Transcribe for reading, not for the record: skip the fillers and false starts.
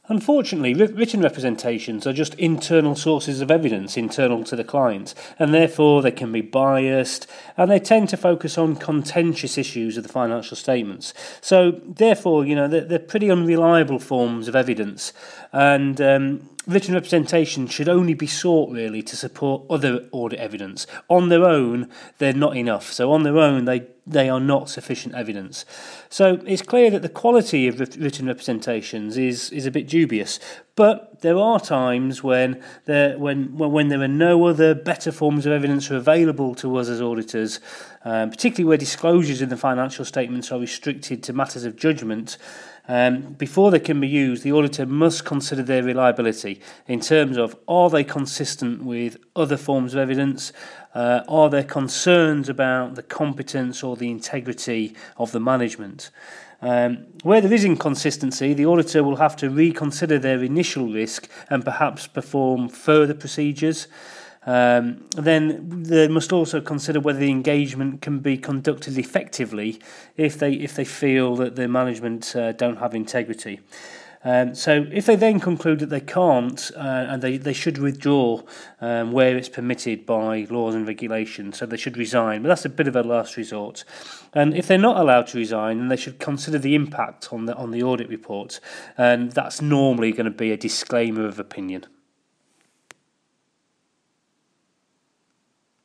Unfortunately, written representations are just internal sources of evidence internal to the client, and therefore they can be biased, and they tend to focus on contentious issues of the financial statements. So, therefore, they're pretty unreliable forms of evidence, and written representation should only be sought really to support other audit evidence. On their own, they're not enough. So on their own, they are not sufficient evidence. So it's clear that the quality of written representations is a bit dubious. But there are times when there are no other better forms of evidence are available to us as auditors, particularly where disclosures in the financial statements are restricted to matters of judgment. Before they can be used, the auditor must consider their reliability in terms of, are they consistent with other forms of evidence? Are there concerns about the competence or the integrity of the management? Where there is inconsistency, the auditor will have to reconsider their initial risk and perhaps perform further procedures. Then they must also consider whether the engagement can be conducted effectively if they feel that the management don't have integrity. So if they then conclude that they can't, and they should withdraw where it's permitted by laws and regulations, so they should resign. But that's a bit of a last resort. And if they're not allowed to resign, then they should consider the impact on the audit report, and that's normally going to be a disclaimer of opinion.